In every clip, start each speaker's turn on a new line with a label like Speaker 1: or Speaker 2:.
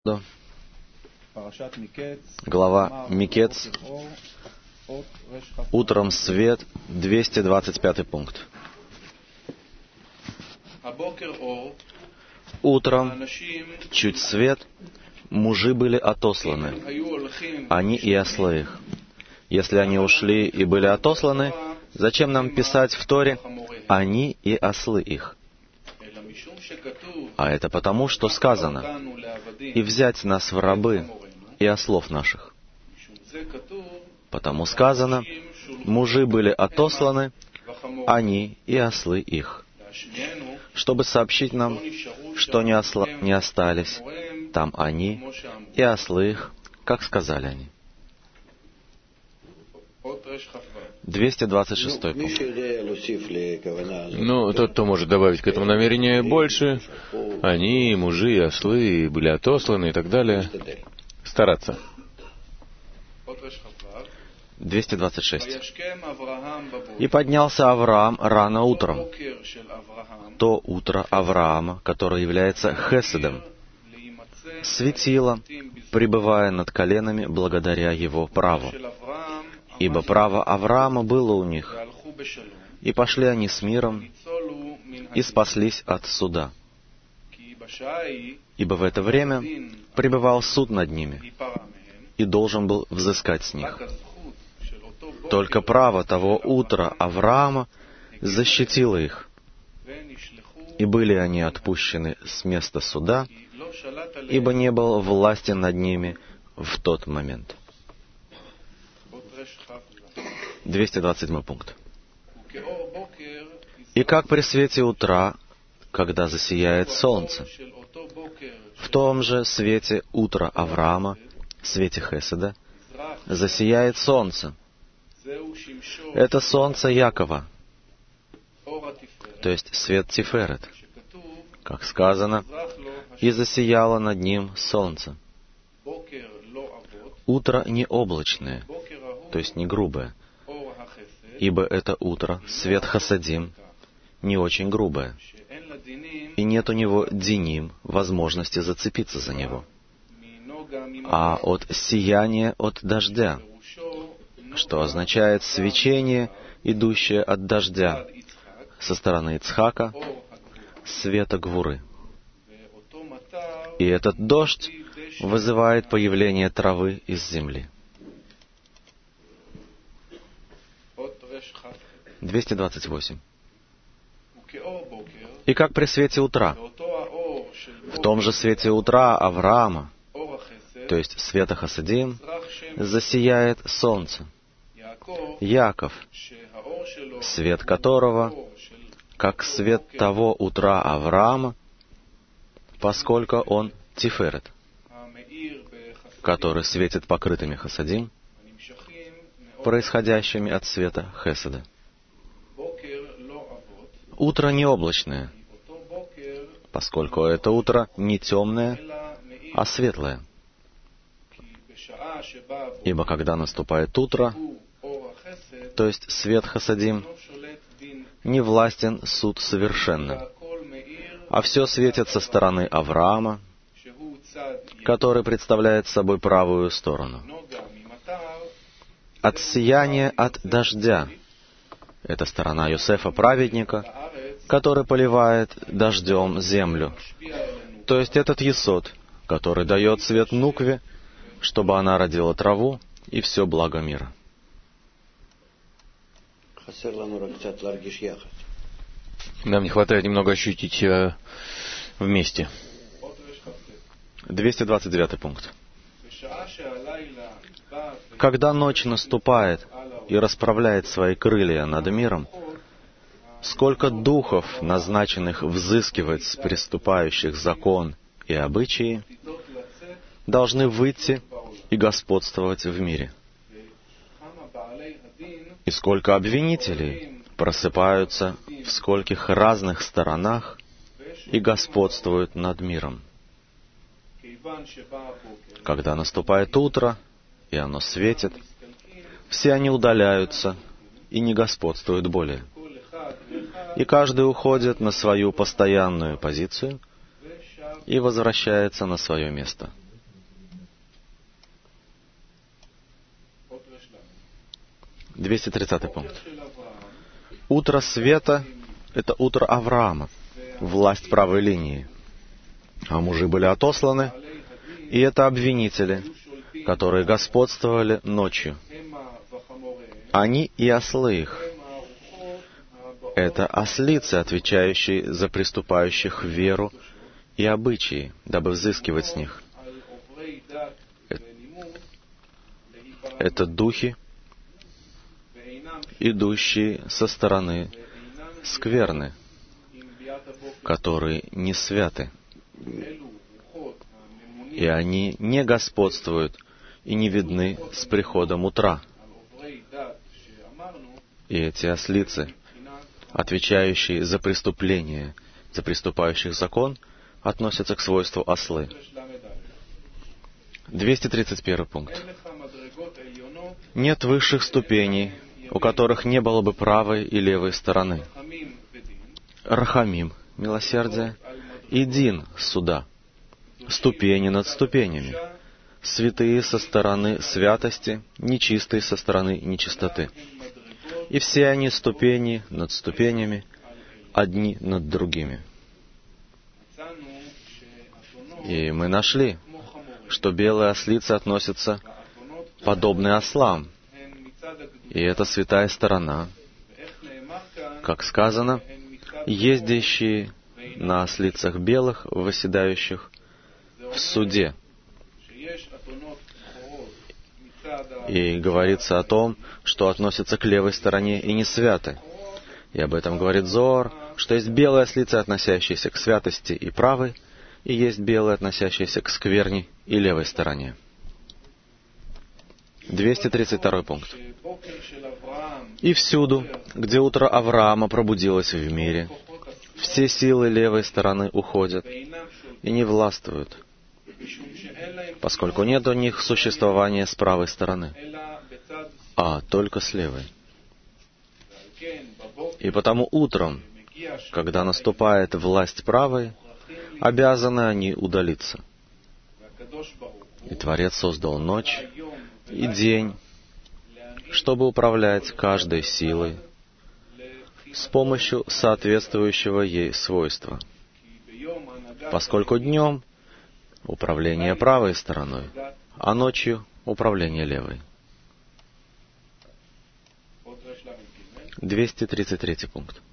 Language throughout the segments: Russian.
Speaker 1: Глава Микец. Утром свет, 225 пункт. Утром чуть свет, мужи были отосланы, они и ослы их. Если они ушли и были отосланы, зачем нам писать в Торе «они и ослы их»? А это потому, что сказано: «И взять нас в рабы и ослов наших». Потому сказано: «Мужи были отосланы, они и ослы их», чтобы сообщить нам, что не остались там они и ослы их, как сказали они. 226 пункт.
Speaker 2: Тот, кто может добавить к этому намерение больше, они, мужи и ослы, были отосланы и так далее, стараться.
Speaker 1: 226. «И поднялся Авраам рано утром». То утро Авраама, которое является хеседом, светило, пребывая над коленами благодаря его праву. Ибо право Авраама было у них, и пошли они с миром, и спаслись от суда. Ибо в это время пребывал суд над ними, и должен был взыскать с них. Только право того утра Авраама защитило их, и были они отпущены с места суда, ибо не было власти над ними в тот момент. 227 пункт. «И как при свете утра, когда засияет солнце, в том же свете утра Авраама, свете Хеседа, засияет солнце. Это солнце Якова, то есть свет Тиферет, как сказано, и засияло над ним солнце. Утро не облачное, то есть не грубое, ибо это утро, свет Хасадим, не очень грубое, и нет у него диним, возможности зацепиться за него, а от сияния от дождя, что означает свечение, идущее от дождя со стороны Ицхака, света Гвуры. И этот дождь вызывает появление травы из земли». 228. «И как при свете утра, в том же свете утра Авраама, то есть света Хасадим, засияет солнце, Яков, свет которого, как свет того утра Авраама, поскольку он Тиферет, который светит покрытыми Хасадим, происходящими от света Хеседа. Утро не облачное, поскольку это утро не темное, а светлое. Ибо когда наступает утро, то есть свет Хасадим, не властен суд совершенно, а все светит со стороны Авраама, который представляет собой правую сторону. От сияния от дождя — это сторона Йосефа праведника, который поливает дождем землю. То есть этот Есод, который дает свет Нукве, чтобы она родила траву и все благо мира.
Speaker 2: Нам не хватает немного ощутить вместе.
Speaker 1: 229 пункт. «Когда ночь наступает и расправляет свои крылья над миром, сколько духов, назначенных взыскивать с преступающих закон и обычаи, должны выйти и господствовать в мире. И сколько обвинителей просыпаются в скольких разных сторонах и господствуют над миром. Когда наступает утро, и оно светит, все они удаляются и не господствуют более. И каждый уходит на свою постоянную позицию и возвращается на свое место. 230 пункт. Утро света — это утро Авраама, власть правой линии. А мужи были отосланы, и это обвинители, которые господствовали ночью. Они и ослы их. Это ослицы, отвечающие за приступающих в веру и обычаи, дабы взыскивать с них. Это духи, идущие со стороны скверны, которые не святы. И они не господствуют и не видны с приходом утра. И эти ослицы, отвечающие за преступление, за приступающих закон, относятся к свойству ослы. 231 пункт. Нет высших ступеней, у которых не было бы правой и левой стороны. Рахамим — милосердие, и Дин — суда. Ступени над ступенями. Святые со стороны святости, нечистые со стороны нечистоты. И все они ступени над ступенями, одни над другими. И мы нашли, что белые ослицы относятся подобны ослам. И это святая сторона, как сказано, ездящие на ослицах белых, восседающих в суде. И говорится о том, что относятся к левой стороне и не святы. И об этом говорит Зоар, что есть белые ослицы, относящиеся к святости и правой, и есть белые, относящиеся к скверне и левой стороне. 232 пункт. И всюду, где утро Авраама пробудилось в мире, все силы левой стороны уходят и не властвуют, поскольку нет у них существования с правой стороны, а только с левой. И потому утром, когда наступает власть правой, обязаны они удалиться. И Творец создал ночь и день, чтобы управлять каждой силой с помощью соответствующего ей свойства. Поскольку днем управление правой стороной, а ночью управление левой. 233 пункт.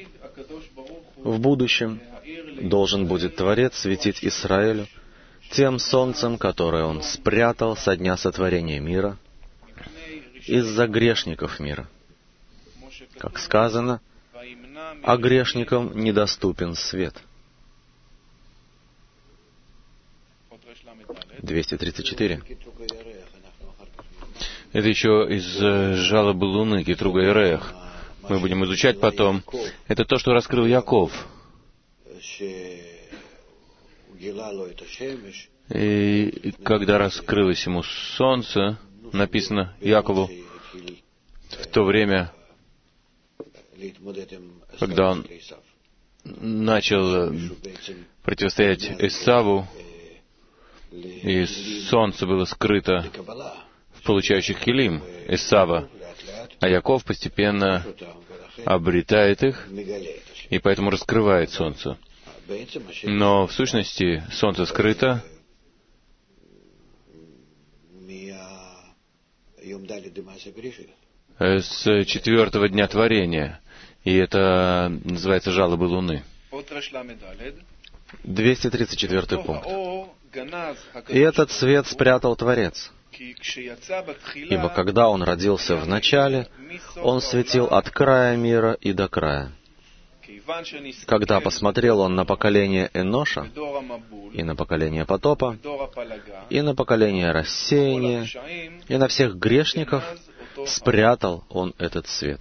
Speaker 1: В будущем должен будет Творец светить Исраэлю тем солнцем, которое Он спрятал со дня сотворения мира, из-за грешников мира. Как сказано, а грешникам недоступен свет. 234.
Speaker 2: Это еще из жалобы Луны, Кетруга и Рех. Мы будем изучать потом. Это то, что раскрыл Яков. И когда раскрылось ему солнце, написано Якову, в то время, когда он начал противостоять Эсаву, и солнце было скрыто в получающих Хилим Эсава, а Яков постепенно обретает их, и поэтому раскрывает солнце. Но в сущности солнце скрыто с 4-го дня творения, и это называется жалобы Луны.
Speaker 1: 234 пункт. И этот свет спрятал Творец, ибо когда он родился в начале, он светил от края мира и до края. Когда посмотрел он на поколение Эноша, и на поколение потопа, и на поколение рассеяния, и на всех грешников, спрятал он этот свет.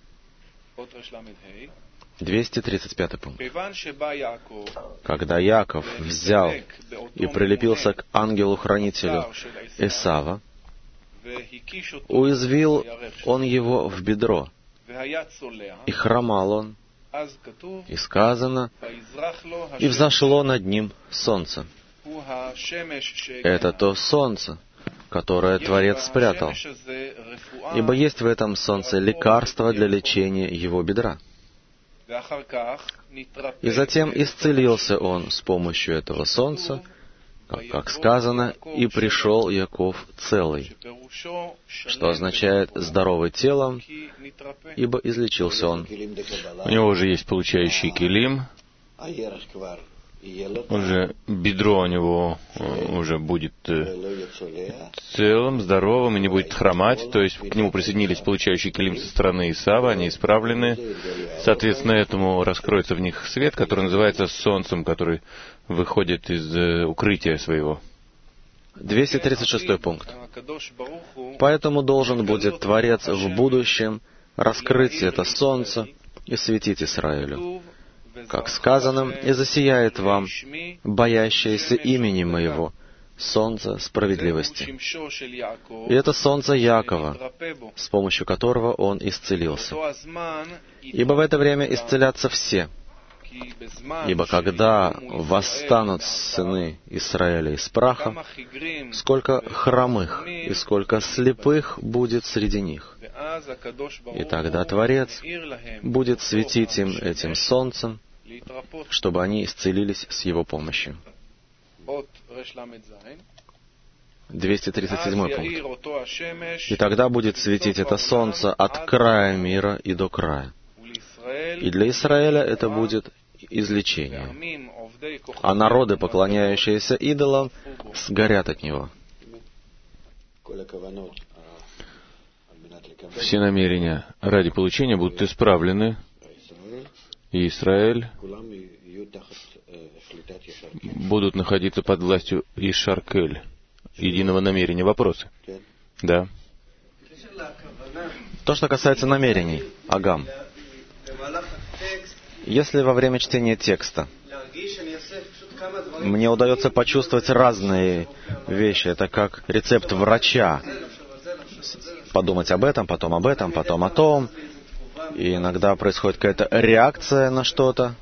Speaker 1: 235 пункт. Когда Яков взял и прилепился к ангелу-хранителю Эсава, уязвил он его в бедро, и хромал он, и сказано, и взошло над ним солнце. Это то солнце, которое Творец спрятал. ибо есть в этом солнце лекарство для лечения его бедра. И затем исцелился он с помощью этого солнца, как сказано, и пришел Яков целый, что означает «здоровый телом», ибо излечился он.
Speaker 2: У него уже есть получающий килим, уже бедро у него уже будет целым, здоровым и не будет хромать, то есть к нему присоединились получающие килим со стороны Исава, они исправлены. Соответственно, этому раскроется в них свет, который называется солнцем, который выходит из укрытия своего.
Speaker 1: 236 пункт. Поэтому должен будет Творец в будущем раскрыть это солнце и светить Израилю. Как сказано, «И засияет вам, боящееся имени Моего, солнце справедливости». И это солнце Якова, с помощью которого он исцелился. Ибо в это время исцелятся все. Ибо когда восстанут сыны Израиля из праха, сколько хромых и сколько слепых будет среди них. И тогда Творец будет светить им этим солнцем, чтобы они исцелились с его помощью. 237 пункт. И тогда будет светить это солнце от края мира и до края. И для Израиля это будет излечение. А народы, поклоняющиеся идолам, сгорят от него.
Speaker 2: Все намерения ради получения будут исправлены, и Израиль будут находиться под властью Ишаркель, единого намерения. Вопросы? Да.
Speaker 1: То, что касается намерений, Агам. Если во время чтения текста мне удается почувствовать разные вещи, это как рецепт врача, подумать об этом, потом о том, и иногда происходит какая-то реакция на что-то,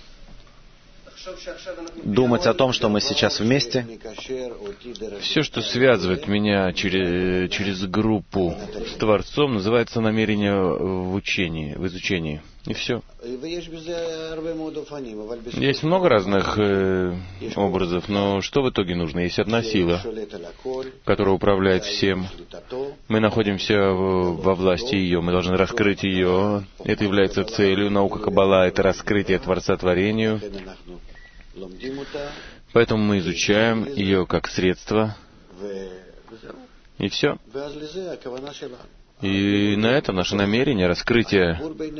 Speaker 1: думать о том, что мы сейчас вместе.
Speaker 2: Все, что связывает меня через группу с Творцом, называется намерение в учении, в изучении. И все. Есть много разных образов, но что в итоге нужно? Есть одна сила, которая управляет всем. Мы находимся во власти ее, мы должны раскрыть ее. Это является целью. Наука Каббала — это раскрытие Творца творению. Поэтому мы изучаем ее как средство. И все. И на это наше намерение, раскрытие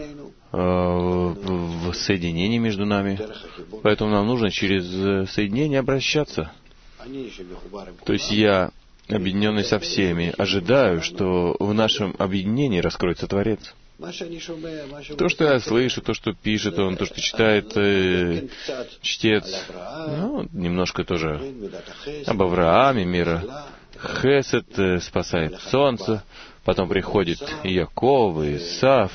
Speaker 2: в соединении между нами. Поэтому нам нужно через соединение обращаться. То есть я, объединенный со всеми, ожидаю, что в нашем объединении раскроется Творец. То, что я слышу, то, что пишет он, то, что читает чтец, немножко тоже об Аврааме, мира Хесед спасает солнце, потом приходит Яков и Исав,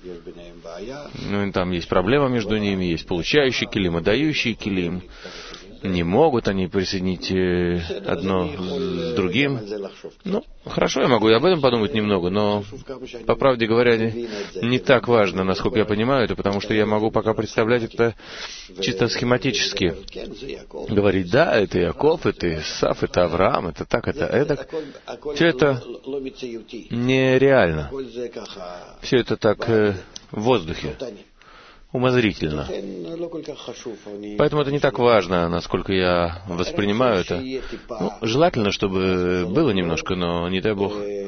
Speaker 2: и там есть проблема между ними, есть получающий килим и дающий килим. Не могут они присоединить одно с другим. Хорошо, я могу и об этом подумать немного, но, по правде говоря, не так важно, насколько я понимаю это, потому что я могу пока представлять это чисто схематически. Говорить, да, это Яков, это Исав, это Авраам, это так, это эдак. Все это нереально. Все это так в воздухе. Умозрительно. Поэтому это не так важно, насколько я воспринимаю это. Желательно, чтобы было немножко, но не дай Бог,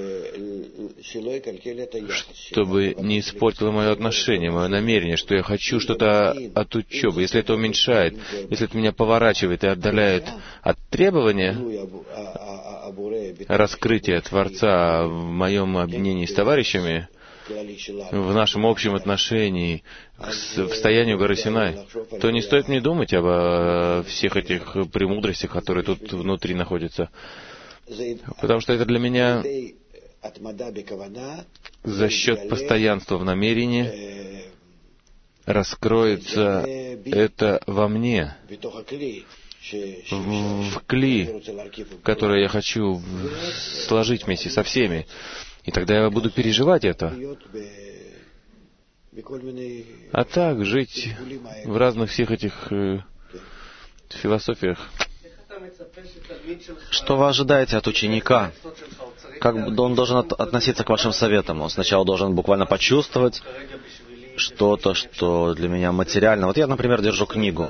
Speaker 2: чтобы не испортило мое отношение, мое намерение, что я хочу что-то от учебы. Если это уменьшает, если это меня поворачивает и отдаляет от требования раскрытия Творца в моем объединении с товарищами, в нашем общем отношении к состоянию горы Синай, то не стоит мне думать об всех этих премудростях, которые тут внутри находятся. Потому что это для меня за счет постоянства в намерении раскроется это во мне, в кли, который я хочу сложить вместе со всеми. И тогда я буду переживать это. А так, жить в разных всех этих философиях.
Speaker 1: Что вы ожидаете от ученика? Как он должен относиться к вашим советам? Он сначала должен буквально почувствовать что-то, что для меня материально. Вот я, например, держу книгу,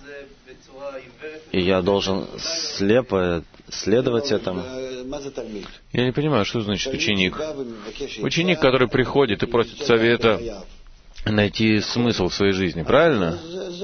Speaker 1: и я должен слепо следовать этому.
Speaker 2: Я не понимаю, что значит ученик. Ученик, который приходит и просит совета найти смысл в своей жизни, правильно?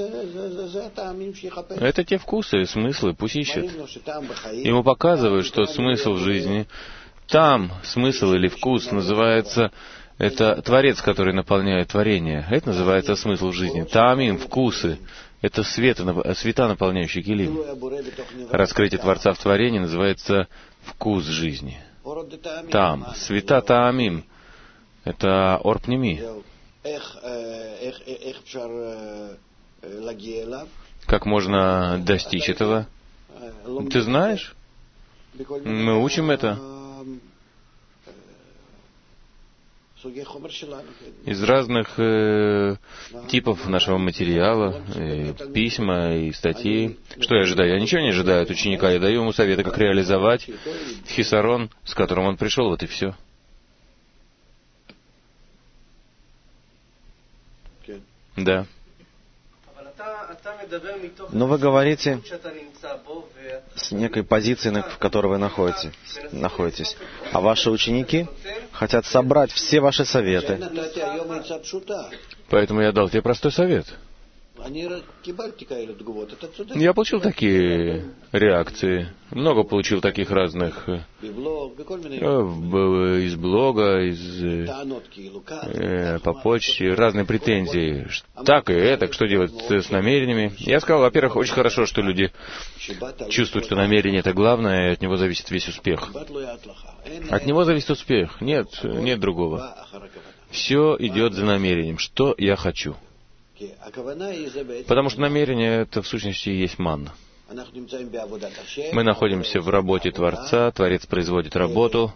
Speaker 2: Это те вкусы, смыслы, пусть ищет. Ему показывают, что смысл в жизни, там смысл или вкус называется, это Творец, который наполняет творение. Это называется смысл в жизни. Там им вкусы. Это света, наполняющий килим. Раскрытие Творца в творении называется вкус жизни. Там. Света таамим. Это орпними. Как можно достичь этого? Ты знаешь? Мы учим это. Из разных типов нашего материала, письма и статьи. Что я ожидаю? Я ничего не ожидаю от ученика. Я даю ему советы, как реализовать хисарон, с которым он пришел. Вот и все. Да.
Speaker 1: Но вы говорите с некой позиции, в которой вы находитесь. А ваши ученики хотят собрать все ваши советы.
Speaker 2: Поэтому я дал тебе простой совет. Я получил такие реакции. Много получил таких разных из блога, по почте, разные претензии. Так и это, что делать с намерениями. Я сказал, во-первых, очень хорошо, что люди чувствуют, что намерение это главное, и от него зависит весь успех. От него зависит успех. Нет другого. Все идет за намерением. Что я хочу? Потому что намерение это в сущности и есть манна. Мы находимся в работе Творца, Творец производит работу,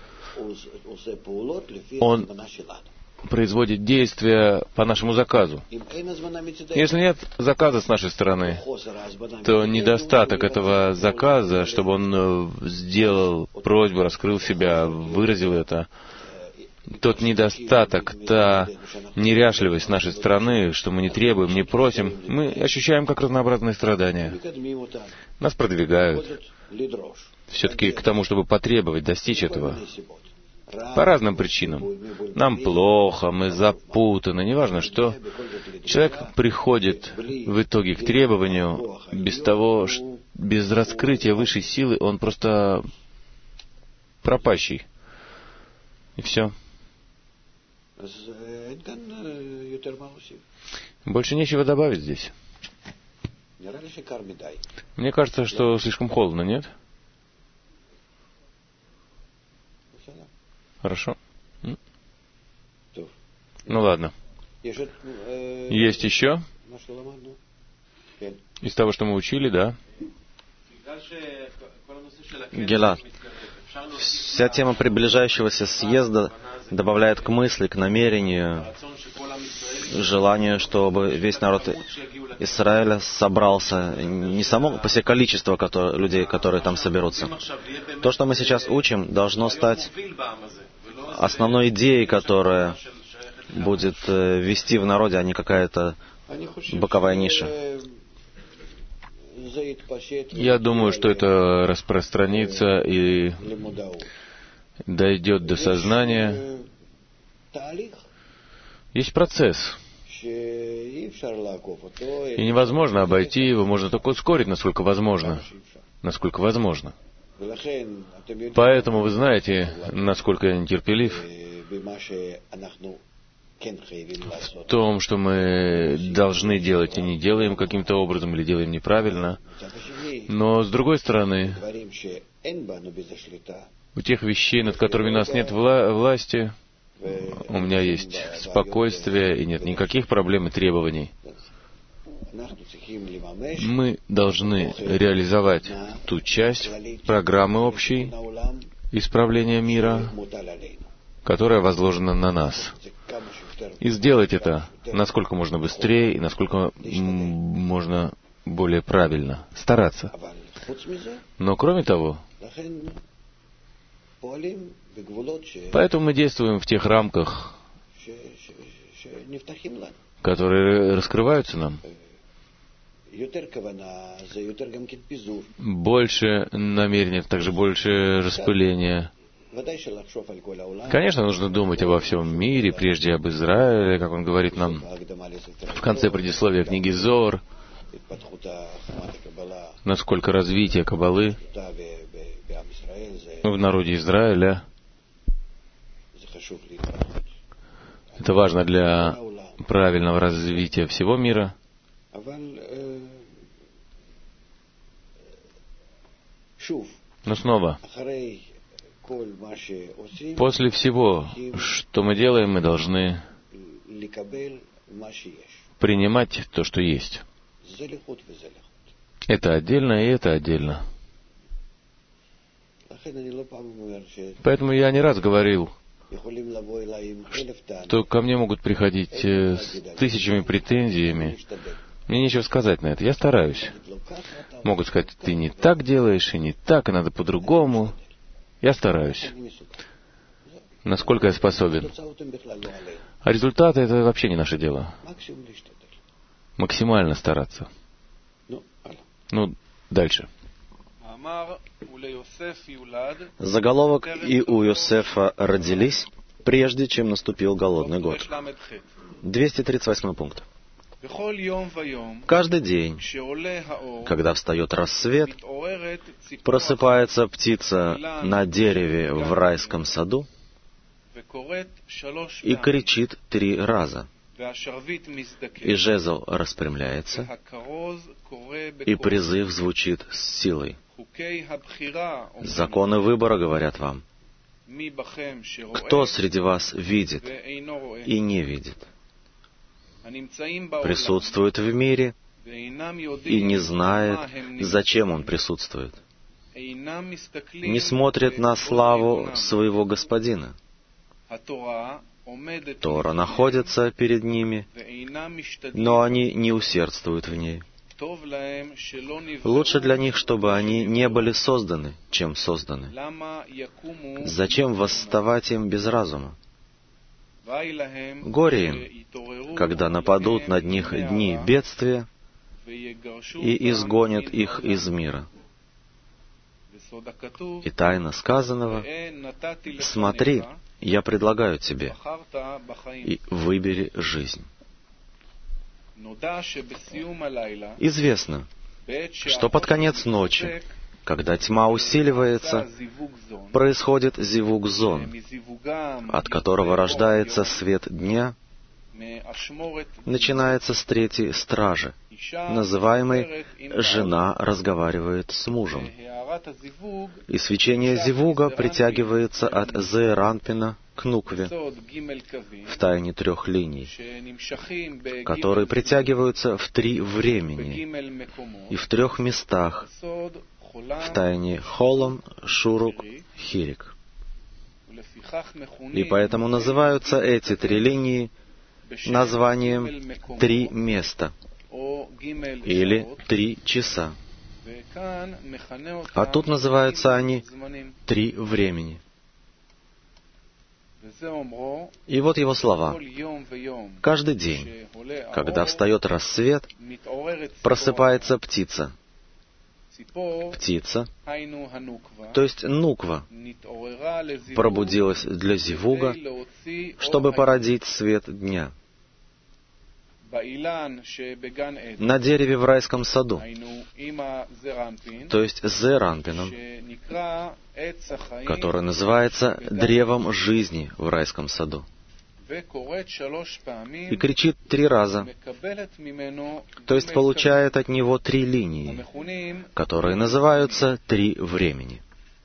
Speaker 2: Он производит действия по нашему заказу. Если нет заказа с нашей стороны, то недостаток этого заказа, чтобы он сделал просьбу, раскрыл себя, выразил это, тот недостаток, та неряшливость нашей стороны, что мы не требуем, не просим, мы ощущаем как разнообразные страдания. Нас продвигают все-таки к тому, чтобы потребовать, достичь этого. По разным причинам. Нам плохо, мы запутаны, неважно что. Человек приходит в итоге к требованию без раскрытия высшей силы, он просто пропащий. И все. Больше нечего добавить здесь. Мне кажется, что слишком холодно, нет? Хорошо. Ну ладно. Есть еще? Из того, что мы учили, да?
Speaker 1: Гелат. Вся тема приближающегося съезда добавляет к мысли, к намерению, желанию, чтобы весь народ Израиля собрался. Не само по себе количество людей, которые там соберутся. То, что мы сейчас учим, должно стать основной идеей, которая будет вести в народе, а не какая-то боковая ниша.
Speaker 2: Я думаю, что это распространится и дойдет до сознания. Есть процесс. И невозможно обойти его, можно только ускорить, насколько возможно. Насколько возможно. Поэтому вы знаете, насколько я нетерпелив в том, что мы должны делать и не делаем каким-то образом, или делаем неправильно. Но, с другой стороны, у тех вещей, над которыми у нас нет власти, у меня есть спокойствие и нет никаких проблем и требований. Мы должны реализовать ту часть программы общей исправления мира, которая возложена на нас. И сделать это насколько можно быстрее и насколько можно более правильно. Стараться. Но кроме того, поэтому мы действуем в тех рамках, которые раскрываются нам. Больше намерений, также больше распыления. Конечно, нужно думать обо всем мире, прежде об Израиле, как он говорит нам в конце предисловия книги Зоар, насколько развитие Каббалы в народе Израиля это важно для правильного развития всего мира. Но снова, после всего, что мы делаем, мы должны принимать то, что есть. Это отдельно, и это отдельно. Поэтому я не раз говорил, что ко мне могут приходить с тысячами претензиями. Мне нечего сказать на это. Я стараюсь. Могут сказать, ты не так делаешь, и не так, и надо по-другому. Я стараюсь. Насколько я способен. А результаты — это вообще не наше дело. Максимально стараться. Ну, дальше.
Speaker 1: Заголовок: «И у Йосефа родились, прежде чем наступил голодный год». 238 пункт. Каждый день, когда встает рассвет, просыпается птица на дереве в райском саду и кричит 3 раза. И жезл распрямляется, и призыв звучит с силой. Законы выбора говорят вам. Кто среди вас видит и не видит? Присутствует в мире и не знает, зачем он присутствует. Не смотрит на славу своего Господина. Тора находится перед ними, но они не усердствуют в ней. Лучше для них, чтобы они не были созданы, чем созданы. Зачем восставать им без разума? Горе им, когда нападут над них дни бедствия и изгонят их из мира. И тайна сказанного: «Смотри, я предлагаю тебе, и выбери жизнь». Известно, что под конец ночи, когда тьма усиливается, происходит зивуг зон, от которого рождается свет дня, начинается с 3-й стражи, называемой «жена разговаривает с мужем». И свечение зивуга притягивается от Зеэранпина к нукве в тайне 3 линий, которые притягиваются в 3 времени и в 3 местах в тайне Холом, Шурук, Хирик. И поэтому называются эти 3 линии названием 3 места или 3 часа. А тут называются они 3 времени. И вот его слова. Каждый день, когда встает рассвет, просыпается птица. Птица, то есть нуква, пробудилась для зивуга, чтобы породить свет дня. На дереве в райском саду, то есть Зеэранпином, который называется древом жизни в райском саду, и кричит 3 раза, то есть получает от него 3 линии, которые называются 3 времени.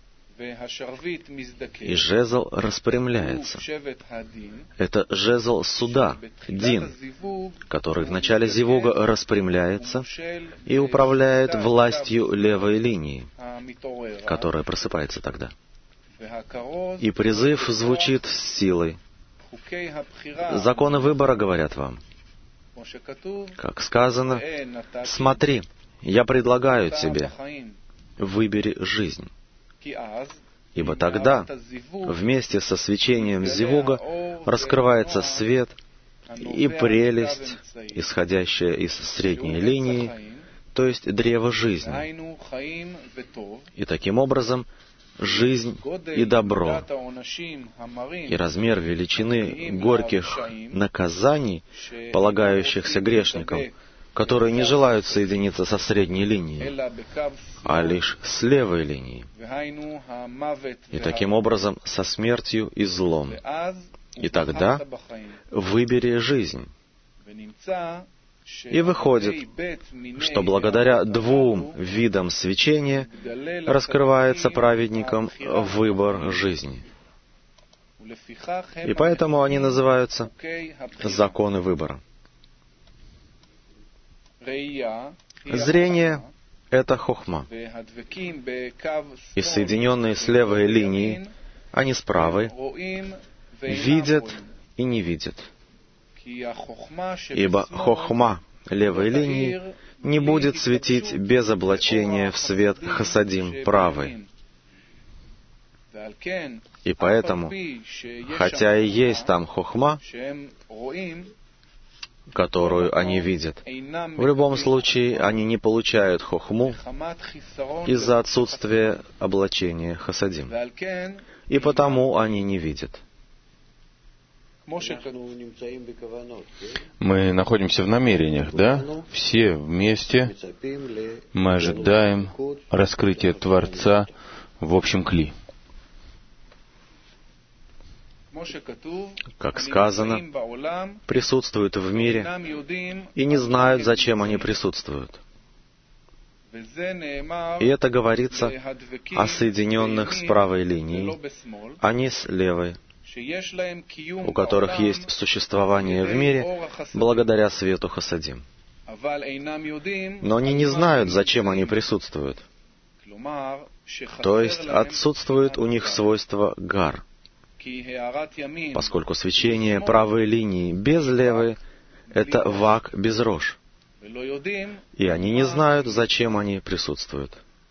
Speaker 1: И жезл распрямляется. Это жезл суда, Дин, который в начале зивуга распрямляется и управляет властью левой линии, которая просыпается тогда. И призыв звучит с силой. Законы выбора говорят вам. Как сказано, смотри, я предлагаю тебе, выбери жизнь. Ибо тогда, вместе со свечением зивуга, раскрывается свет и прелесть, исходящая из средней линии, то есть древо жизни. И таким образом, жизнь и добро, и размер величины горьких наказаний, полагающихся грешникам, которые не желают соединиться со средней линией, а лишь с левой линией, и таким образом со смертью и злом. И тогда выбери жизнь. И выходит, что благодаря двум видам свечения раскрывается праведникам выбор жизни. И поэтому они называются законы выбора. Зрение — это хохма. И соединенные с левой линией, а не с правой, видят и не видят. Ибо хохма левой линии не будет светить без облачения в свет хасадим правой. И поэтому, хотя и есть там хохма, которую они видят, в любом случае они не получают хохму из-за отсутствия облачения хасадим. И потому они не видят.
Speaker 2: Мы находимся в намерениях, да? Все вместе мы ожидаем раскрытия Творца в общем кли.
Speaker 1: Как сказано, присутствуют в мире и не знают, зачем они присутствуют. И это говорится о соединенных с правой линией, а не с левой, у которых есть существование в мире благодаря свету хасадим. Но они не знают, зачем они присутствуют. То есть отсутствует у них свойство гар, поскольку свечение правой линии без левой — это вак без рож. И они не знают, зачем они присутствуют.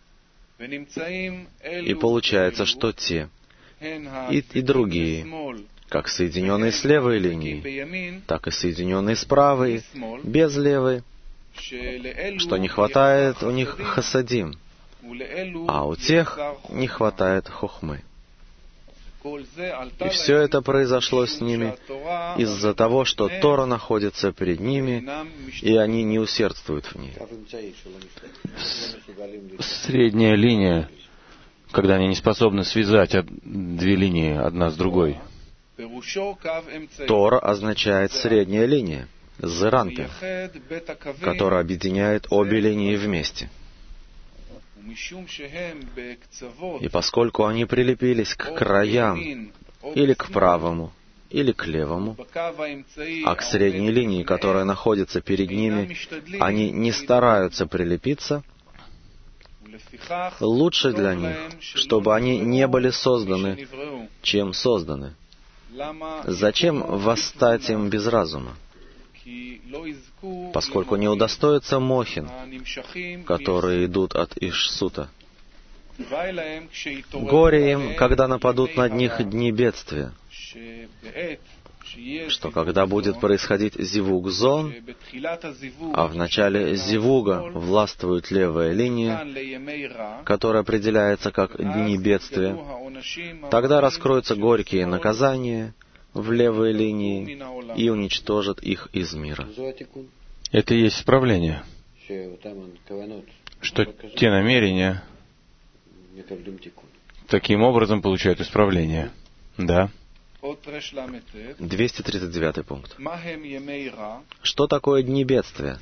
Speaker 1: И получается, что те и другие, как соединенные с левой линией, так и соединенные с правой, без левой, что не хватает у них хасадим, а у тех не хватает хохмы. И все это произошло с ними из-за того, что Тора находится перед ними, и они не усердствуют в ней.
Speaker 2: Средняя линия, когда они не способны связать две линии одна с другой.
Speaker 1: Тора означает средняя линия, зеранпи, которая объединяет обе линии вместе. И поскольку они прилепились к краям, или к правому, или к левому, а к средней линии, которая находится перед ними, они не стараются прилепиться, лучше для них, чтобы они не были созданы, чем созданы. Зачем восстать им без разума? Поскольку не удостоятся мохин, которые идут от Ишсута. Горе им, когда нападут над них дни бедствия, что когда будет происходить зивуг зон, а в начале зивуга властвует левая линия, которая определяется как дни бедствия, тогда раскроются горькие наказания в левой линии и уничтожат их из мира.
Speaker 2: Это и есть исправление, что те намерения таким образом получают исправление. Да.
Speaker 1: 239 пункт. Что такое дни бедствия?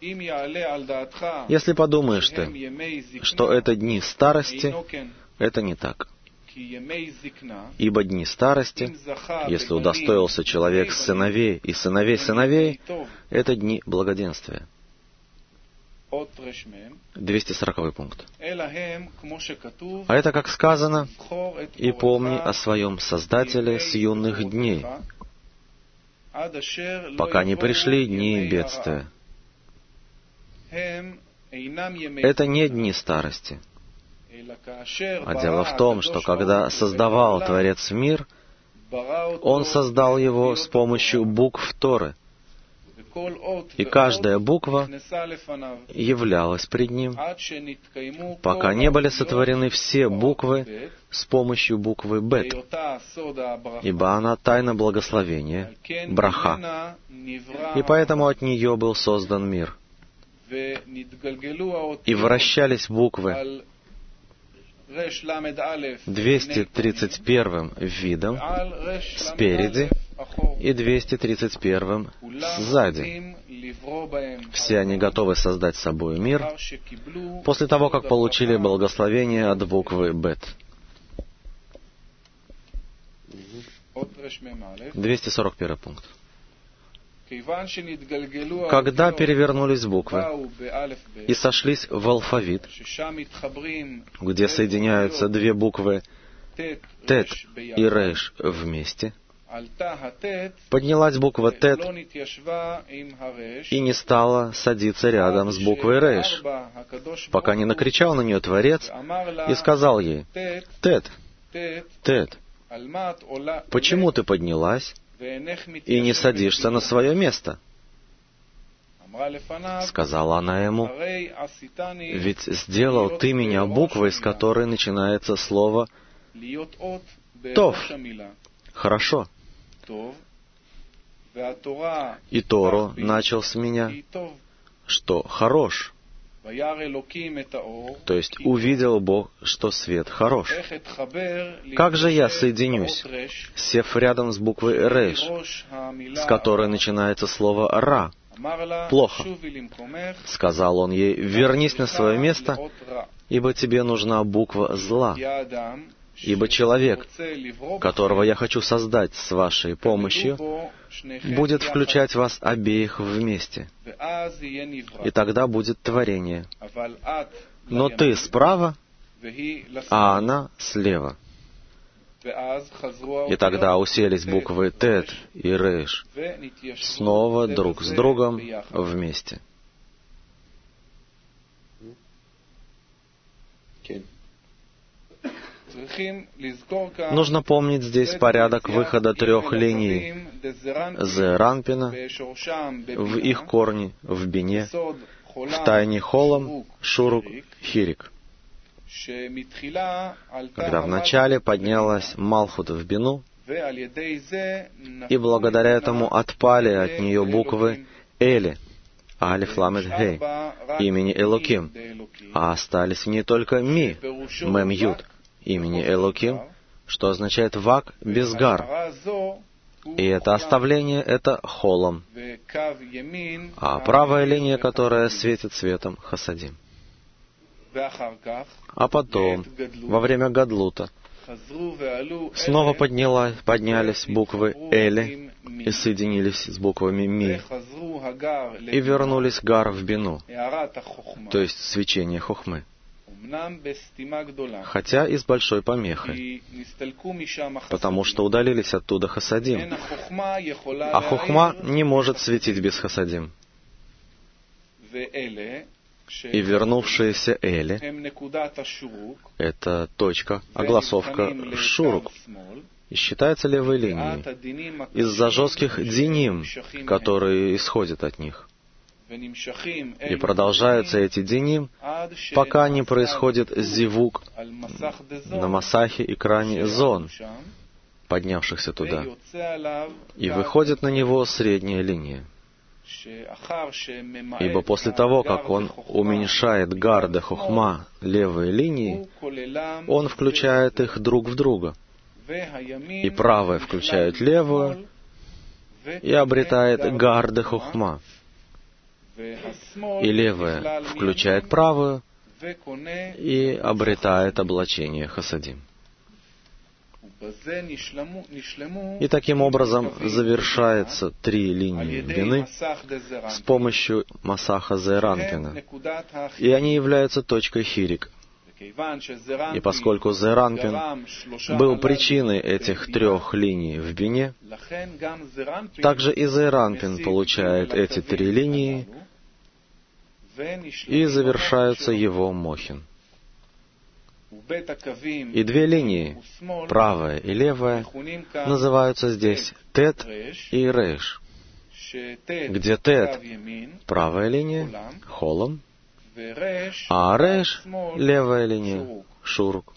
Speaker 1: Если подумаешь ты, что это дни старости, это не так. Ибо дни старости, если удостоился человек сыновей и сыновей сыновей, это дни благоденствия. 240 пункт. А это, как сказано, и помни о своем Создателе с юных дней, пока не пришли дни бедствия. Это не дни старости. А дело в том, что когда создавал Творец мир, Он создал его с помощью букв Торы. И каждая буква являлась пред Ним, пока не были сотворены все буквы с помощью буквы Бет, ибо она тайна благословения, браха, и поэтому от нее был создан мир. И вращались буквы 231 видом спереди и 231 сзади. Все они готовы создать собой мир после того, как получили благословение от буквы Бет. 241 пункт. Когда перевернулись буквы и сошлись в алфавит, где соединяются две буквы Тет и Рейш вместе, поднялась буква Тет и не стала садиться рядом с буквой Рейш, пока не накричал на нее Творец и сказал ей: «Тет, Тет, почему ты поднялась и не садишься на свое место?» Сказала она ему: «Ведь сделал ты меня буквой, с которой начинается слово Тов, хорошо. И Тору начал с меня, что хорош». То есть увидел Бог, что свет хорош. Как же я соединюсь, сев рядом с буквой Рейш, с которой начинается слово Ра? Плохо. Сказал он ей: «Вернись на свое место, ибо тебе нужна буква зла. Ибо человек, которого я хочу создать с вашей помощью, будет включать вас обеих вместе. И тогда будет творение. Но ты справа, а она слева». И тогда уселись буквы Тет и Рейш снова друг с другом вместе. Нужно помнить здесь порядок выхода трех линий Зеранпина в их корне, в бине, в тайне Холом, Шурук, Хирик. Когда вначале поднялась Малхут в бину, и благодаря этому отпали от нее буквы Эли, Алиф, Ламед, Гей, имени Элоким, а остались в ней только Ми, Мем, Юд, имени Элоким, что означает Вак без гар. И это оставление — это Холом, а правая линия, которая светит светом, Хасадим. А потом, во время Гадлута, снова поднялись буквы Эли и соединились с буквами Ми, и вернулись Гар в бину, то есть свечение Хохмы, хотя и с большой помехой, потому что удалились оттуда Хасадим, а Хохма не может светить без Хасадим. И вернувшиеся Эли — это точка, огласовка Шурук, и считается левой линией из-за жестких диним, которые исходят от них. И продолжаются эти диним, пока не происходит зивук на масахе экране зон, поднявшихся туда, и выходит на него средняя линия. Ибо после того, как он уменьшает гар де хохма левой линии, он включает их друг в друга, и правая включает левую, и обретает гар де хохма, и левая включает правую, и обретает облачение хасадим. И таким образом завершается три линии бины с помощью Масаха Зеранпина, и они являются точкой Хирик, И поскольку Зеранпин был причиной этих 3 линий в бине, также и Зеранпин получает эти 3 линии, и завершаются его мохин. И 2 линии, правая и левая, называются здесь тет и рейш, где тет — правая линия, холом, а рейш — левая линия, шурук.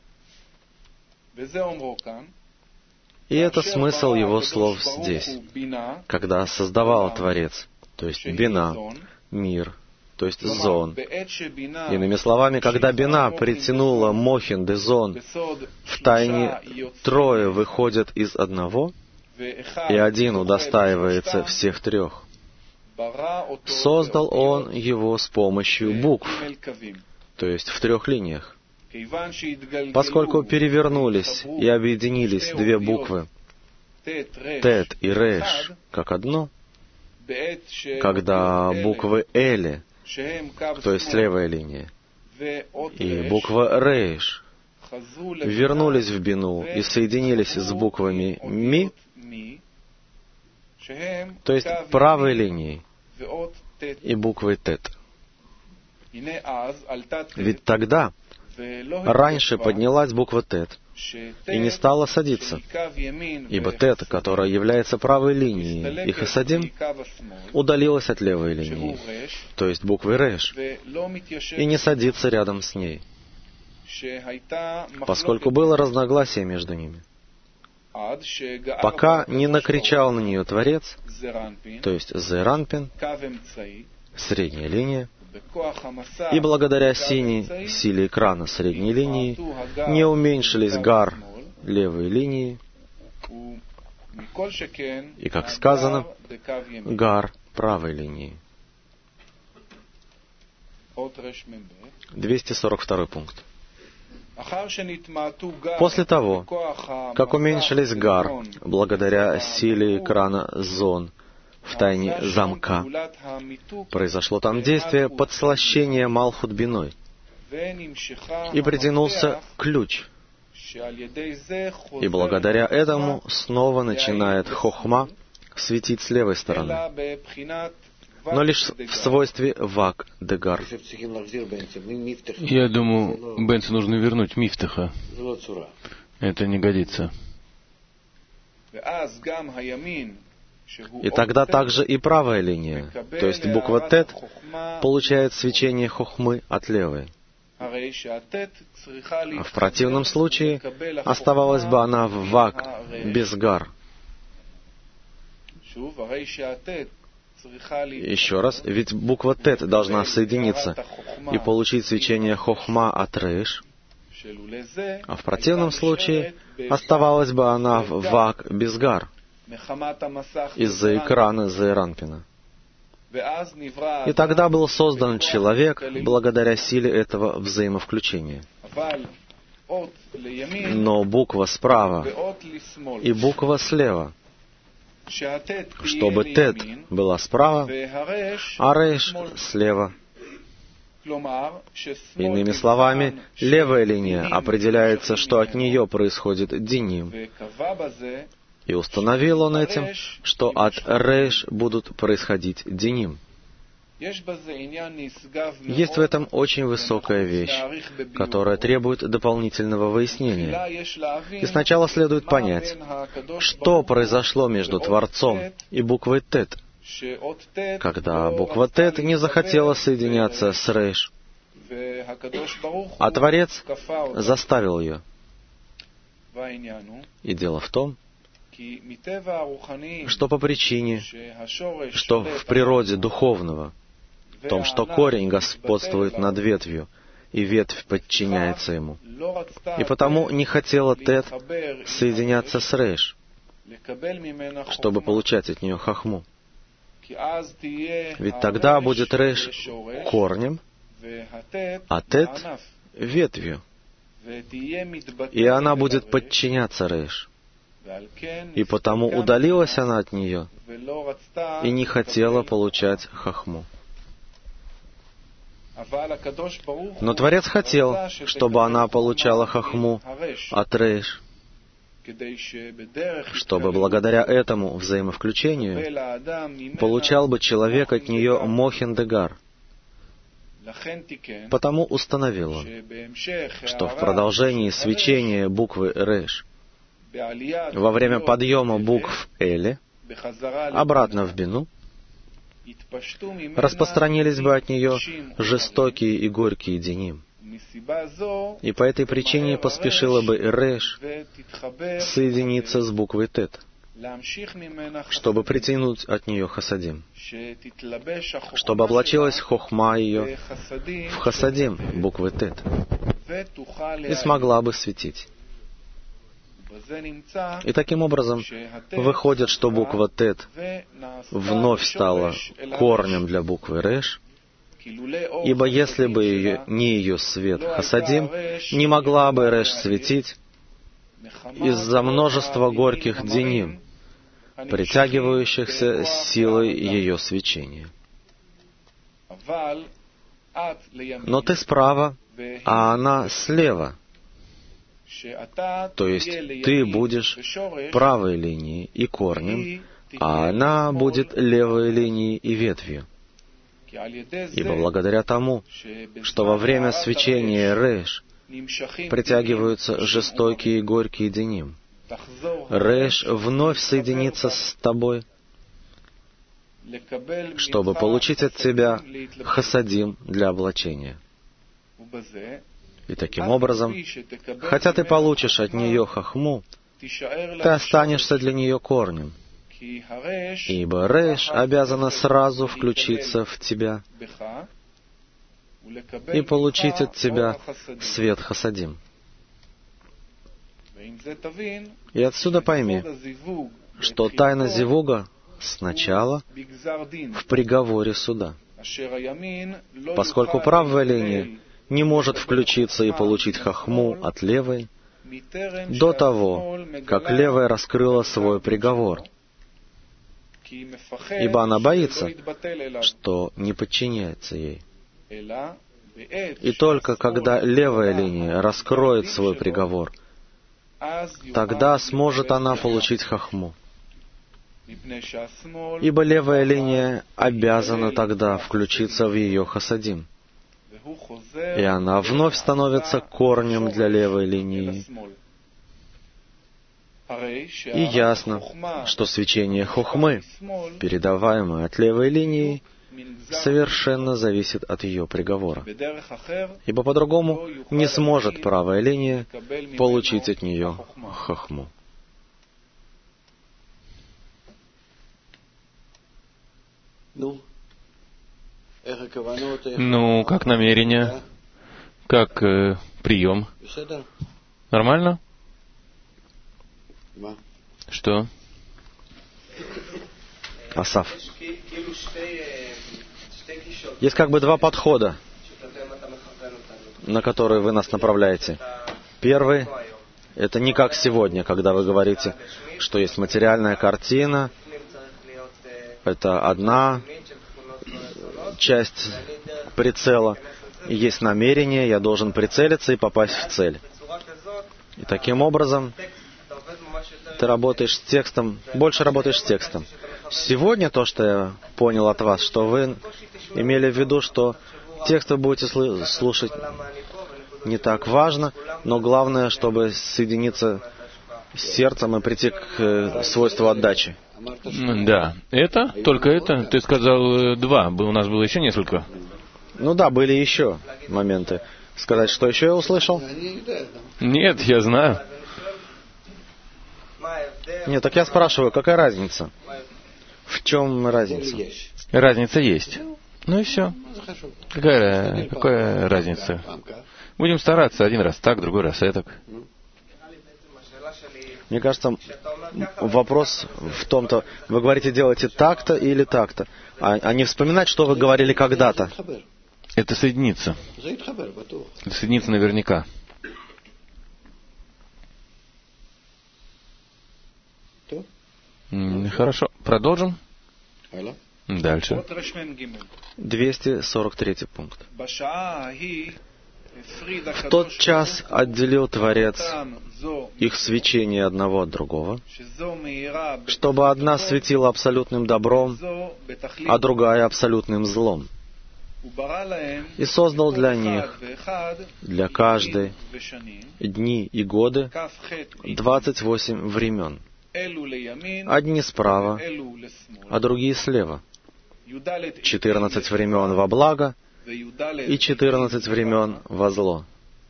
Speaker 1: И это смысл его слов здесь, когда создавал Творец, то есть бина, мир, то есть зон. Иными словами, когда бина притянула мохин де зон, в тайне 3 выходят из одного, и 1 удостаивается всех 3. Создал он его с помощью букв, то есть в 3 линиях. Поскольку перевернулись и объединились 2 буквы, тет и реш, как одно, когда буквы эли, то есть левая линия, и буква рейш вернулись в бину и соединились с буквами ми, то есть правой линией, и буквой тет. Ведь тогда раньше поднялась буква тет и не стала садиться, ибо тет, которая является правой линией и хасадим, удалилась от левой линии, то есть буквы реш, и не садится рядом с ней, поскольку было разногласие между ними, пока не накричал на нее Творец, то есть Зеранпин, средняя линия, и благодаря синей силе экрана средней линии не уменьшились гар левой линии, и, как сказано, гар правой линии. 242 пункт. После того, как уменьшились гар благодаря силе экрана зон в тайне замка, произошло там действие подслащения Малхут биной, и притянулся ключ, и благодаря этому снова начинает хохма светить с левой стороны, но лишь в свойстве вак дегар.
Speaker 2: Я думаю, Бенцу нужно вернуть мифтаха. Это не годится.
Speaker 1: И тогда также и правая линия, то есть буква тет, получает свечение хохмы от левой. А в противном случае оставалась бы она в вак, без гар. Еще раз, ведь буква тет должна соединиться и получить свечение хохма от рейш, а в противном случае оставалась бы она в вак, без гар, из-за экрана Зеранпина. И тогда был создан человек благодаря силе этого взаимовключения. Но буква справа и буква слева, чтобы тет была справа, а рейш слева. Иными словами, левая линия определяется, что от нее происходит диним. И установил он этим, что от рейш будут происходить диним. Есть в этом очень высокая вещь, которая требует дополнительного выяснения. И сначала следует понять, что произошло между Творцом и буквой тет, когда буква тет не захотела соединяться с рейш, а Творец заставил ее. И дело в том, что по причине, что в природе духовного, в том, что корень господствует над ветвью, и ветвь подчиняется ему. И потому не хотела тет соединяться с рейш, чтобы получать от нее хохму. Ведь тогда будет рейш корнем, а тет ветвью, и она будет подчиняться рейш. И потому удалилась она от нее и не хотела получать хохму. Но Творец хотел, чтобы она получала хохму от рейш, чтобы благодаря этому взаимовключению получал бы человек от нее мохин-дегар. Потому установил он, что в продолжении свечения буквы рейш, во время подъема букв Эли, обратно в Бину, распространились бы от нее жестокие и горькие деним. И по этой причине поспешила бы Реш соединиться с буквой Тет, чтобы притянуть от нее хасадим, чтобы облачилась хохма ее в хасадим буквы Тет и смогла бы светить. И таким образом выходит, что буква Тет вновь стала корнем для буквы Реш, ибо если бы не ее свет хасадим, не могла бы Реш светить из-за множества горьких деним, притягивающихся силой ее свечения. Но ты справа, а она слева. То есть ты будешь правой линией и корнем, а она будет левой линией и ветвью. Ибо благодаря тому, что во время свечения Реш притягиваются жестокие и горькие деним, Реш вновь соединится с тобой, чтобы получить от тебя хасадим для облачения. И таким образом, хотя ты получишь от нее хохму, ты останешься для нее корнем, ибо Реш обязана сразу включиться в тебя и получить от тебя свет хасадим. И отсюда пойми, что тайна зивуга сначала в приговоре суда, поскольку правая линия не может включиться и получить хохму от левой до того, как левая раскрыла свой приговор, ибо она боится, что не подчиняется ей. И только когда левая линия раскроет свой приговор, тогда сможет она получить хохму. Ибо левая линия обязана тогда включиться в ее хасадим, и она вновь становится корнем для левой линии. И ясно, что свечение хохмы, передаваемое от левой линии, совершенно зависит от ее приговора, ибо по-другому не сможет правая линия получить от нее хохму.
Speaker 2: Ну, как намерение, как прием. Нормально? Что?
Speaker 1: Асаф. Есть как бы два подхода, на которые вы нас направляете. Первый — это не как сегодня, когда вы говорите, что есть материальная картина, это одна часть прицела, и есть намерение, я должен прицелиться и попасть в цель. И таким образом ты работаешь с текстом, больше работаешь с текстом. Сегодня то, что я понял от вас, что вы имели в виду, что текст вы будете слушать не так важно, но главное, чтобы соединиться с сердцем и прийти к свойству отдачи.
Speaker 2: Да, это, только это, ты сказал два, у нас было еще несколько.
Speaker 1: Ну да, были еще моменты. Сказать, что еще я услышал?
Speaker 2: Нет, я знаю.
Speaker 1: Нет, так я спрашиваю, какая разница? В чем разница?
Speaker 2: Разница есть. Ну и все. Какая разница? Будем стараться один раз так, другой раз этак.
Speaker 1: Мне кажется, вопрос в том-то, вы говорите, делайте так-то или так-то, а не вспоминать, что вы говорили когда-то.
Speaker 2: Это соединится. Это соединится наверняка. Хорошо, продолжим. Дальше.
Speaker 1: 243 пункт. В тот час отделил Творец их свечение одного от другого, чтобы одна светила абсолютным добром, а другая абсолютным злом. И создал для них, для каждой, дни и годы 28 времен. Одни справа, а другие слева. 14 времен во благо и 14 времен во зло.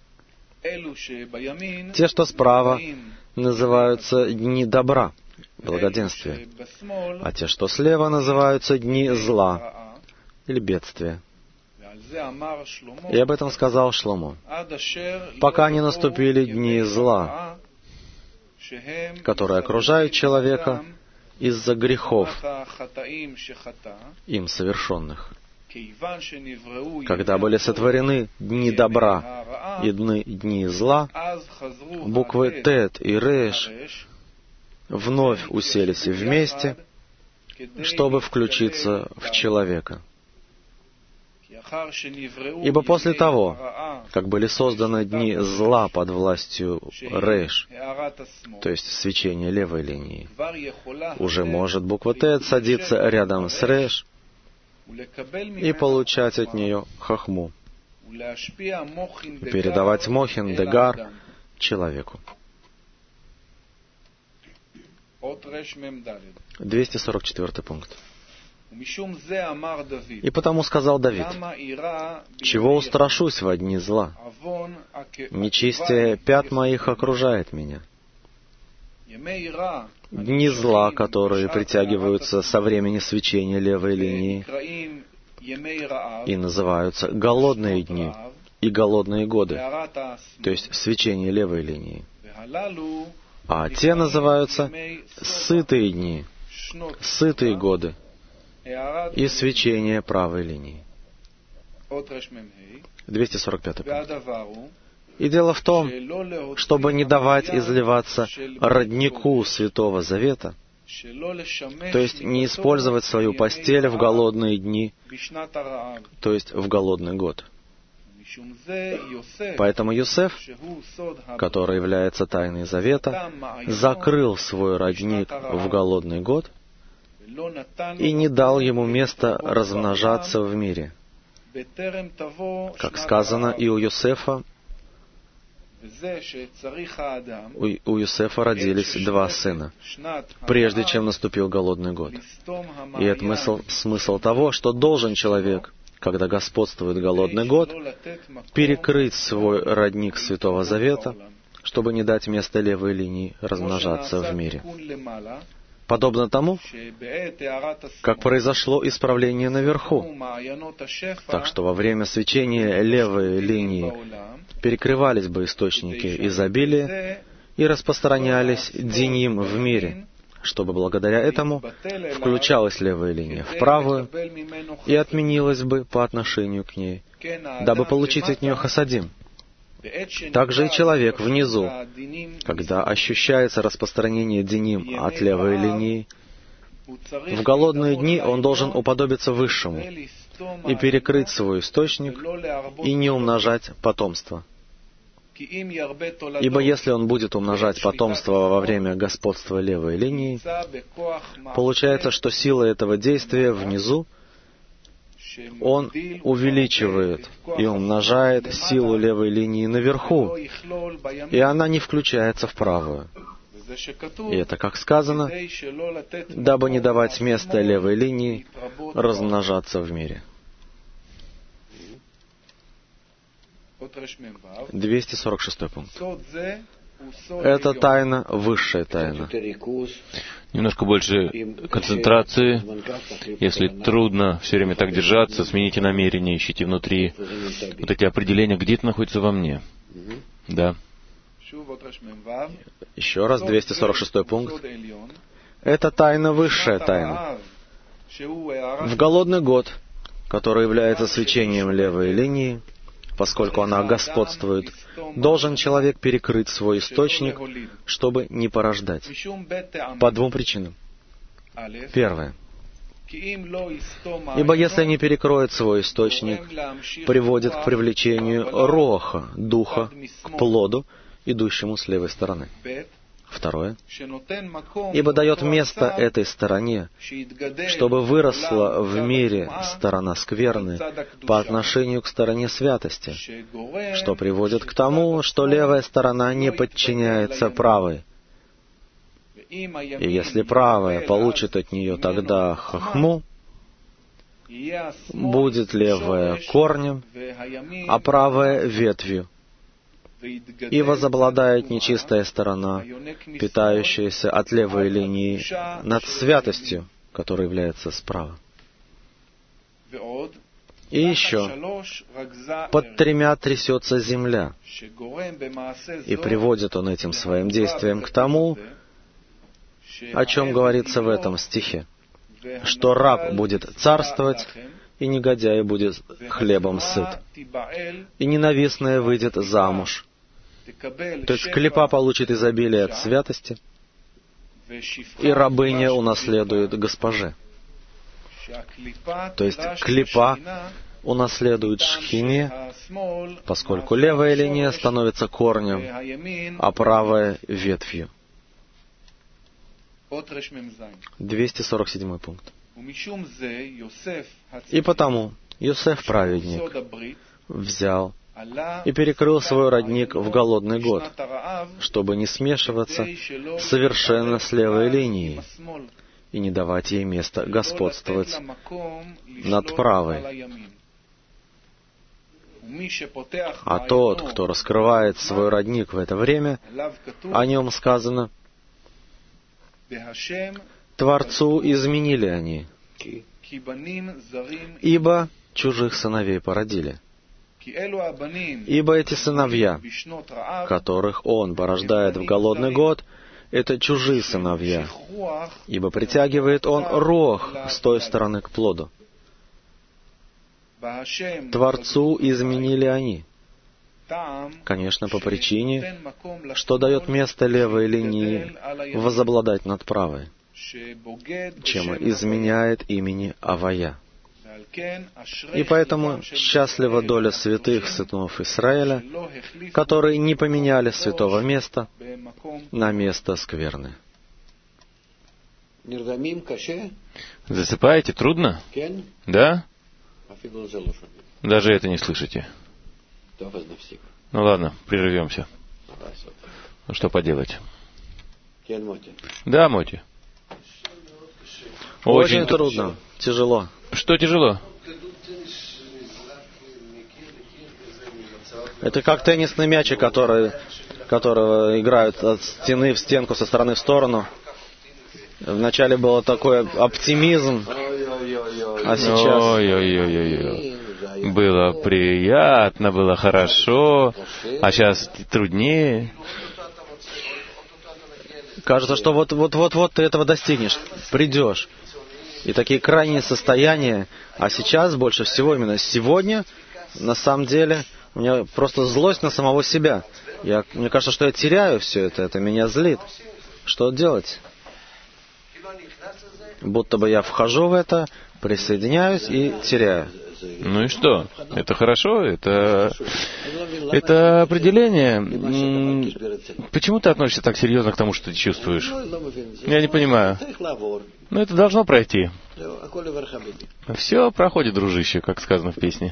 Speaker 1: Те, что справа, называются дни добра, благоденствия, а те, что слева, называются дни зла или бедствия. И об этом сказал Шломо: пока не наступили дни зла, которые окружают человека из-за грехов, им совершенных. Когда были сотворены дни добра и дни зла, буквы Тет и Реш вновь уселись вместе, чтобы включиться в человека. Ибо после того, как были созданы дни зла под властью Реш, то есть свечение левой линии, уже может буква Тет садиться рядом с Реш и получать от нее хохму, и передавать мохин, дегар человеку. 244 пункт. И потому сказал Давид: «Чего устрашусь во дни зла? Нечестие пят моих окружает меня». Дни зла, которые притягиваются со времени свечения левой линии, и называются голодные дни и голодные годы, то есть свечение левой линии. А те называются сытые дни, сытые годы и свечение правой линии. 245 пункт. И дело в том, чтобы не давать изливаться роднику Святого Завета, то есть не использовать свою постель в голодные дни, то есть в голодный год. Поэтому Йосеф, который является тайной Завета, закрыл свой родник в голодный год и не дал ему места размножаться в мире. Как сказано, и у Йосефа родились два сына, прежде чем наступил голодный год. И это смысл того, что должен человек, когда господствует голодный год, перекрыть свой родник Святого Завета, чтобы не дать места левой линии размножаться в мире. Подобно тому, как произошло исправление наверху. Так что во время свечения левой линии перекрывались бы источники изобилия и распространялись диним в мире, чтобы благодаря этому включалась левая линия в правую и отменилась бы по отношению к ней, дабы получить от нее хасадим. Также и человек внизу, когда ощущается распространение диним от левой линии, в голодные дни он должен уподобиться Высшему и перекрыть свой источник и не умножать потомство. Ибо если он будет умножать потомство во время господства левой линии, получается, что сила этого действия внизу он увеличивает и умножает силу левой линии наверху, и она не включается в правую. И это, как сказано, дабы не давать места левой линии размножаться в мире. 246 пункт. Это тайна, высшая тайна.
Speaker 2: Немножко больше концентрации. Если трудно все время так держаться, смените намерение, ищите внутри вот эти определения, где это находится во мне. Да.
Speaker 1: Еще раз, 246 пункт. Это тайна, высшая тайна. В голодный год, который является свечением левой линии, поскольку она господствует, должен человек перекрыть свой источник, чтобы не порождать. По двум причинам. Первое. Ибо если не перекроет свой источник, приводит к привлечению роха, духа, к плоду, идущему с левой стороны. Второе. Ибо дает место этой стороне, чтобы выросла в мире сторона скверны по отношению к стороне святости, что приводит к тому, что левая сторона не подчиняется правой. И если правая получит от нее тогда хохму, будет левая корнем, а правая ветвью, и возобладает нечистая сторона, питающаяся от левой линии над святостью, которая является справа. И еще, под тремя трясется земля, и приводит он этим своим действием к тому, о чем говорится в этом стихе, что раб будет царствовать, и негодяй будет хлебом сыт, и ненавистная выйдет замуж. То есть клипа получит изобилие от святости, и рабыня унаследует госпоже. То есть клипа унаследует шхине, поскольку левая линия становится корнем, а правая — ветвью. 247 пункт. И потому Йосеф, праведник, взял и перекрыл свой родник в голодный год, чтобы не смешиваться совершенно с левой линией и не давать ей места господствовать над правой. А тот, кто раскрывает свой родник в это время, о нем сказано: Творцу изменили они, ибо чужих сыновей породили. Ибо эти сыновья, которых он порождает в голодный год, это чужие сыновья, ибо притягивает он рох с той стороны к плоду. Творцу изменили они, конечно, по причине, что дает место левой линии возобладать над правой, чем изменяет имени Авая. И поэтому счастлива доля святых сынов Израиля, которые не поменяли святого места на место скверны.
Speaker 2: Засыпаете? Трудно? Да? Даже это не слышите. Ну ладно, прервемся. Ну что поделать? Да, Моти.
Speaker 1: Очень трудно, тяжело.
Speaker 2: Что тяжело?
Speaker 1: Это как теннисный мячик, которого играют от стены в стенку, со стороны в сторону. Вначале был такой оптимизм, а сейчас...
Speaker 2: Ой-ой-ой-ой-ой. Было приятно, было хорошо, а сейчас труднее.
Speaker 1: Кажется, что вот ты этого достигнешь, придешь. И такие крайние состояния. А сейчас больше всего именно сегодня, на самом деле, у меня просто злость на самого себя. Мне кажется, что я теряю все это меня злит. Что делать? Будто бы я вхожу в это, присоединяюсь и теряю.
Speaker 2: Ну и что? Это хорошо? Это определение. Почему ты относишься так серьезно к тому, что ты чувствуешь? Я не понимаю. Но это должно пройти. Все проходит, дружище, как сказано в песне.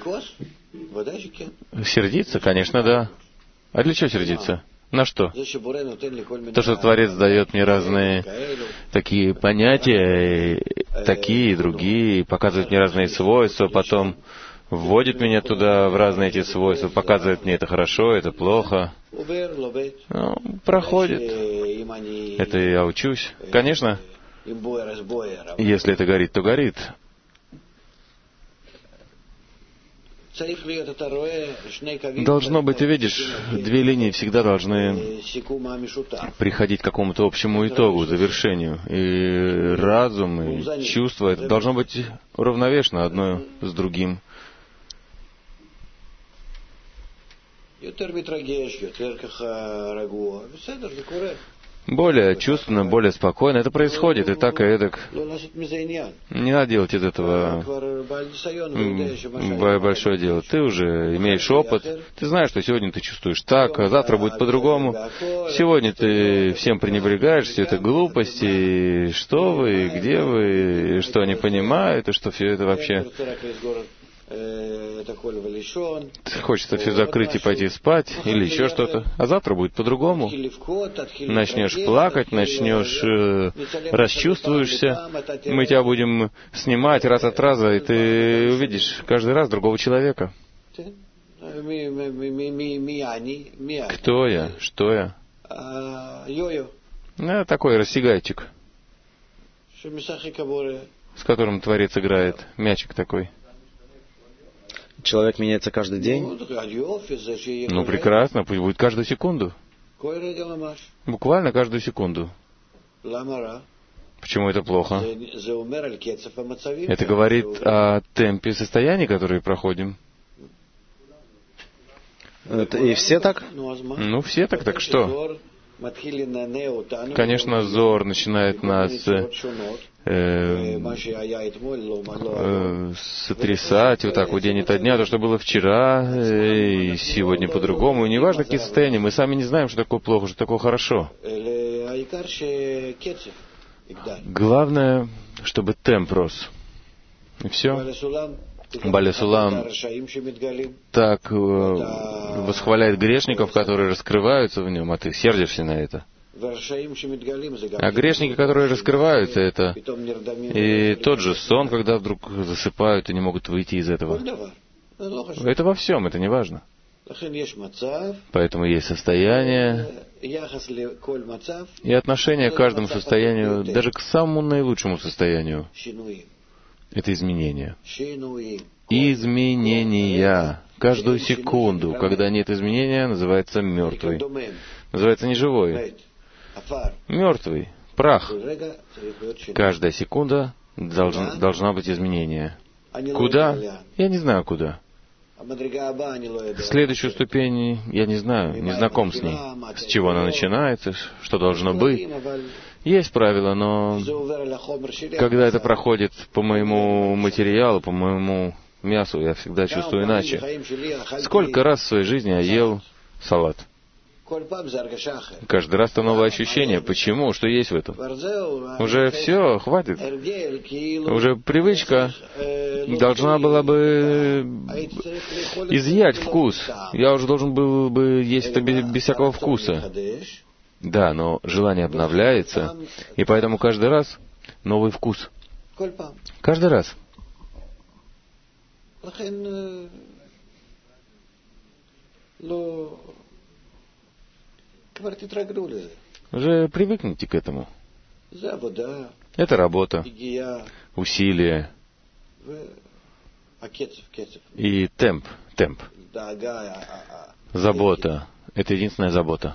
Speaker 2: Сердиться? Конечно, да. А для чего сердиться? На что? То, что Творец дает мне разные такие понятия, такие и другие, показывает мне разные свойства, потом вводит меня туда в разные эти свойства, показывает мне это хорошо, это плохо. Ну, проходит. Это я учусь. Конечно, если это горит, то горит. Должно быть, ты видишь, две линии всегда должны приходить к какому-то общему итогу, завершению. И разум, и чувство, это должно быть уравновешено одно с другим. более чувственно, более спокойно. Это происходит и так, и эдак. Не надо делать из этого большое дело. Ты уже имеешь опыт, ты знаешь, что сегодня ты чувствуешь так, а завтра будет по-другому. Сегодня ты всем пренебрегаешь, все это глупости, что вы, где вы, что они понимают, и что все это вообще... Хочется все закрыть и пойти спать, или еще что-то. А завтра будет по-другому. Начнешь плакать, начнешь расчувствуешься. Мы тебя будем снимать раз от раза, и ты увидишь каждый раз другого человека. Кто я? Что я? Такой рассигайчик, с которым Творец играет. Мячик такой.
Speaker 1: Человек меняется каждый день?
Speaker 2: Ну, прекрасно, пусть будет каждую секунду. Буквально каждую секунду. Почему это плохо? Это говорит о темпе состояний, которые проходим.
Speaker 1: И все так?
Speaker 2: Ну, все так, так что? Конечно, Зор начинает нас сотрясать вот так вот день ото дня, то, что было вчера, и сегодня по-другому. И неважно, какие состояния, мы сами не знаем, что такое плохо, что такое хорошо. Главное, чтобы темп рос. И все. Баля Сулам так восхваляет грешников, которые раскрываются в нем, а ты сердишься на это. А грешники, которые раскрываются, это и тот же сон, когда вдруг засыпают и не могут выйти из этого. Это во всем, это не важно. Поэтому есть состояние и отношение к каждому состоянию, даже к самому наилучшему состоянию. Это изменения. Изменения. Каждую секунду, когда нет изменения, называется мертвый. Называется неживой. Мертвый. Прах. Каждая секунда должна быть изменение. Куда? Я не знаю куда. Следующую ступень я не знаю, не знаком с ней. С чего она начинается, что должно быть. Есть правила, но когда это проходит по моему материалу, по моему мясу, я всегда чувствую иначе. Сколько раз в своей жизни я ел салат? Каждый раз это новое ощущение. Почему? Что есть в этом? Уже все, хватит. Уже привычка должна была бы изъять вкус. Я уже должен был бы есть это без всякого вкуса. Да, но желание обновляется, и поэтому каждый раз новый вкус. Каждый раз. Уже привыкните к этому. Это работа, усилие и темп. Забота. Это единственная забота.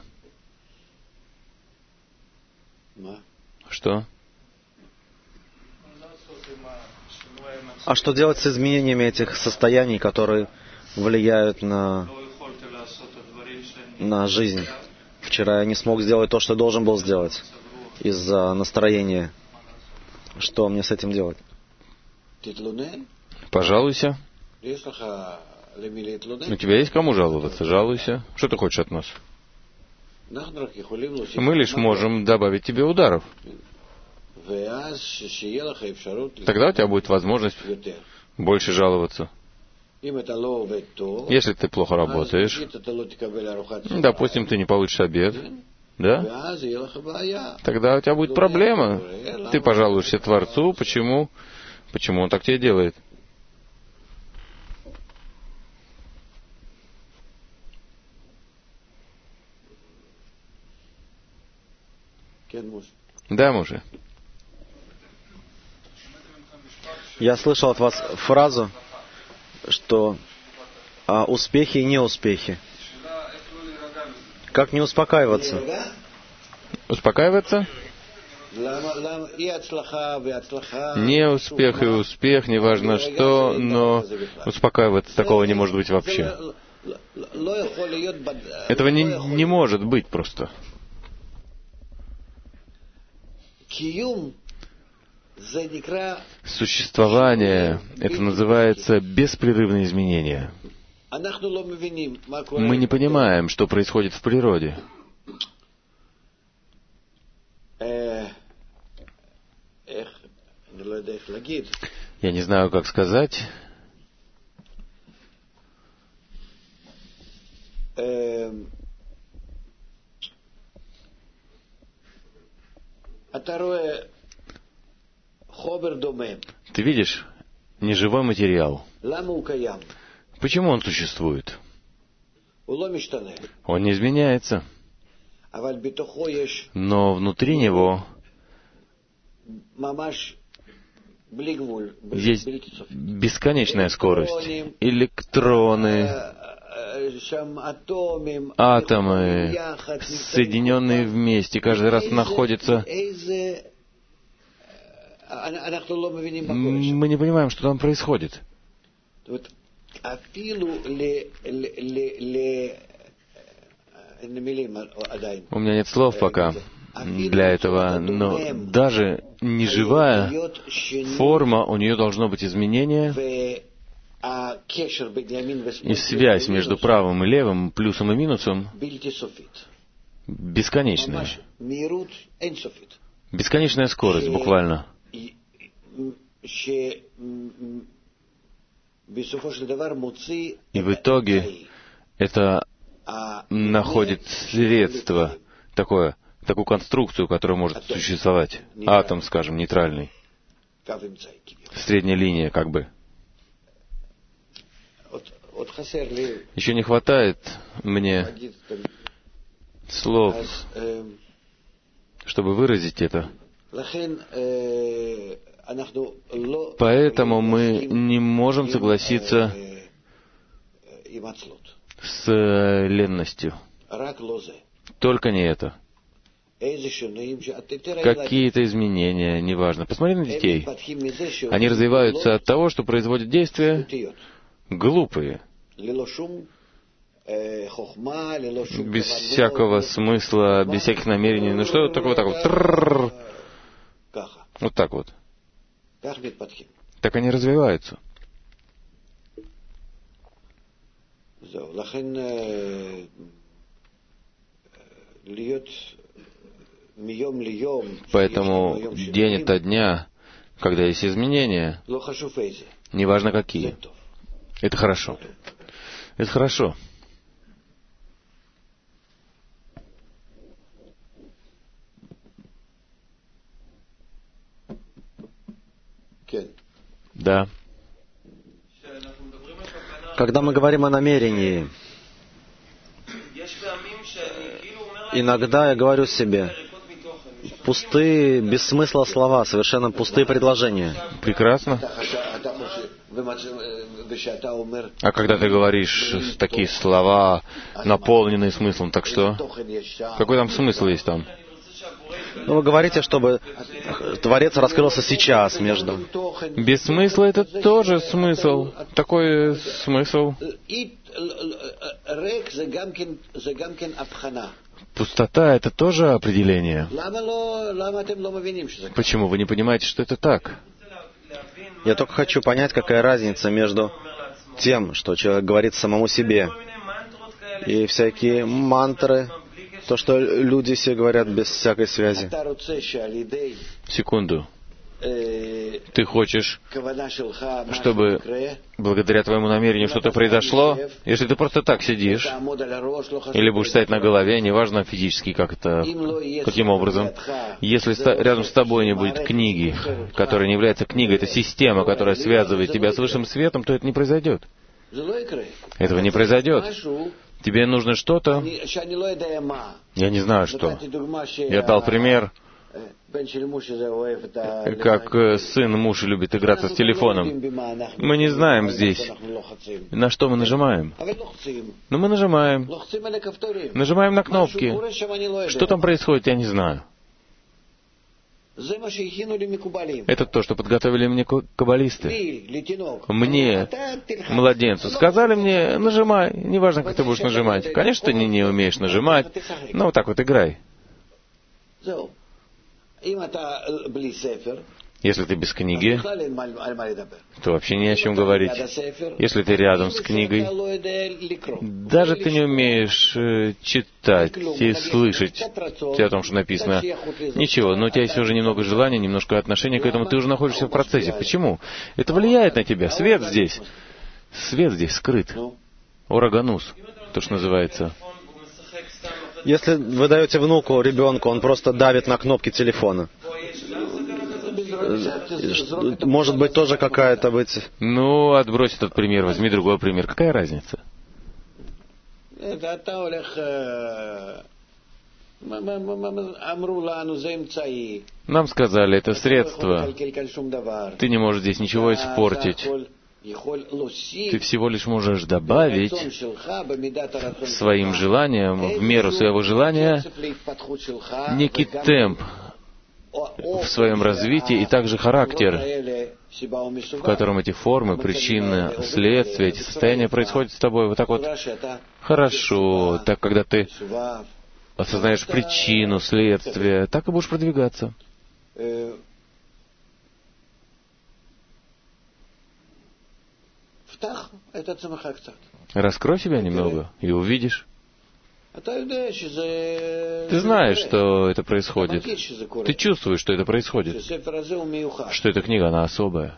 Speaker 2: Что?
Speaker 1: А что делать с изменениями этих состояний, которые влияют на жизнь? Вчера я не смог сделать то, что должен был сделать из-за настроения. Что мне с этим делать?
Speaker 2: Пожалуйся. У тебя есть кому жаловаться? Жалуйся. Что ты хочешь от нас? Мы лишь можем добавить тебе ударов. Тогда у тебя будет возможность больше жаловаться. Если ты плохо работаешь, допустим, ты не получишь обед, да? Тогда у тебя будет проблема. Ты пожалуешься Творцу, почему он так тебе делает. Да, мужи.
Speaker 1: Я слышал от вас фразу, что успехи и неуспехи. Как не успокаиваться?
Speaker 2: Успокаиваться? Неуспех и успех, неважно что, но успокаиваться такого не может быть вообще. Этого не может быть просто. Существование — это называется беспрерывное изменение. Мы не понимаем, что происходит в природе. Я не знаю, как сказать. Ты видишь неживой материал. Почему он существует? Он не изменяется. Но внутри него есть бесконечная скорость. Электроны, атомы, соединенные вместе, каждый раз находятся. Мы не понимаем, что там происходит. У меня нет слов пока для этого, но даже неживая форма, у нее должно быть изменение, и связь между правым и левым, плюсом и минусом, бесконечная. Бесконечная скорость, буквально. И в итоге это находит средство, такую конструкцию, которая может существовать. Атом, скажем, нейтральный. Средняя линия, как бы. Еще не хватает мне слов, чтобы выразить это. Поэтому мы не можем согласиться с ленностью. Только не это. Какие-то изменения, неважно. Посмотри на детей. Они развиваются от того, что производят действия глупые, без всякого смысла, без всяких намерений. Ну что такое, вот так вот? Вот так вот. Так они развиваются. Поэтому день ото дня, когда есть изменения, неважно какие, это хорошо. Это хорошо. Да.
Speaker 1: Когда мы говорим о намерении, иногда я говорю себе, пустые, без смысла слова, совершенно пустые предложения.
Speaker 2: Прекрасно. А когда ты говоришь такие слова, наполненные смыслом, так что? Какой там смысл есть там?
Speaker 1: Ну, вы говорите, чтобы Творец раскрылся сейчас между...
Speaker 2: Без смысла это тоже смысл. Такой смысл. Пустота — это тоже определение. Почему вы не понимаете, что это так?
Speaker 1: Я только хочу понять, какая разница между тем, что человек говорит самому себе, и всякие мантры, то, что люди все говорят без всякой связи.
Speaker 2: Секунду. Ты хочешь, чтобы благодаря твоему намерению что-то произошло? Если ты просто так сидишь, или будешь стоять на голове, неважно физически, каким образом, если рядом с тобой не будет книги, которая не является книгой, это система, которая связывает тебя с высшим светом, то это не произойдет. Этого не произойдет. Тебе нужно что-то, я не знаю что. Я дал пример, как сын Муши любит играться с телефоном. Мы не знаем здесь, на что мы нажимаем. Но мы нажимаем. Нажимаем на кнопки. Что там происходит, я не знаю. Это то, что подготовили мне каббалисты. Мне, младенцу, сказали мне, нажимай. Неважно, как ты будешь нажимать. Конечно, ты не умеешь нажимать, но вот так вот играй. Если ты без книги, то вообще не о чем говорить. Если ты рядом с книгой, даже ты не умеешь читать и слышать о том, что написано. Ничего, но у тебя есть уже немного желания, немножко отношения к этому, ты уже находишься в процессе. Почему? Это влияет на тебя. Свет здесь скрыт. Ораганус, то, что называется.
Speaker 1: Если вы даете внуку, ребенку, он просто давит на кнопки телефона. Может быть, тоже какая-то быть...
Speaker 2: Ну, отбрось этот пример, возьми другой пример. Какая разница? Нам сказали, это средство. Ты не можешь здесь ничего испортить. Ты всего лишь можешь добавить своим желанием, в меру своего желания, некий темп в своем развитии и также характер, в котором эти формы, причины, следствия, эти состояния происходят с тобой. Вот так вот хорошо, так когда ты осознаешь причину, следствие, так и будешь продвигаться. Раскрой себя немного и увидишь. Ты знаешь, что это происходит. Ты чувствуешь, что это происходит. Что эта книга, она особая.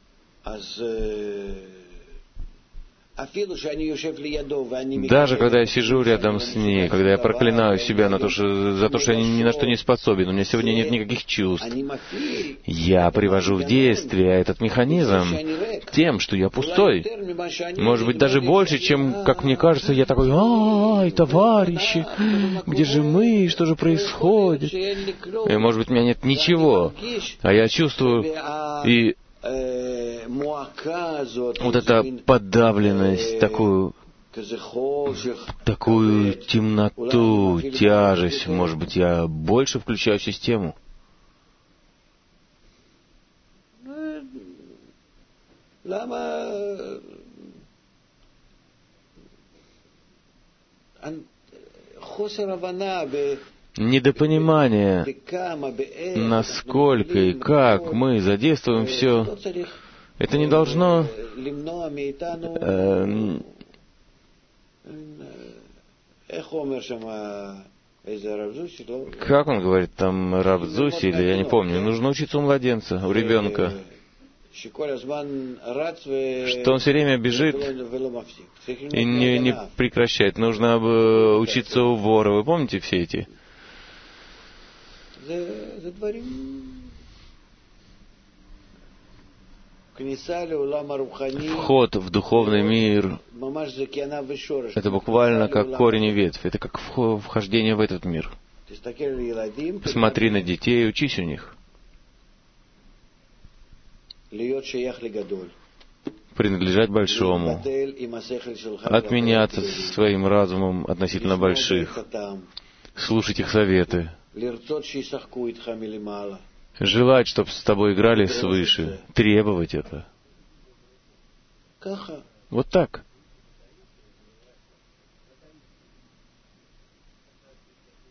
Speaker 2: Даже когда я сижу рядом с ней, когда я проклинаю себя за то, что я ни на что не способен, у меня сегодня нет никаких чувств, я привожу в действие этот механизм тем, что я пустой. Может быть, даже больше, чем, как мне кажется, я такой: «Ай, товарищи, где же мы, что же происходит?» И, может быть, у меня нет ничего, а я чувствую и вот эта подавленность, такую темноту, тяжесть. Может быть, я больше включаю систему. Недопонимание, насколько и как мы задействуем все, это не должно как он говорит там, Рав Зуси, или я не помню, нужно учиться у младенца, у ребенка, что он все время бежит и не прекращает. Нужно учиться у вора. Вы помните все эти? Вход в духовный мир — это буквально как корень и ветвь. Это как вхождение в этот мир. Посмотри на детей и учись у них. Принадлежать большому, отменяться своим разумом относительно больших, слушать их советы, желать, чтобы с тобой играли свыше, требовать это. Вот так.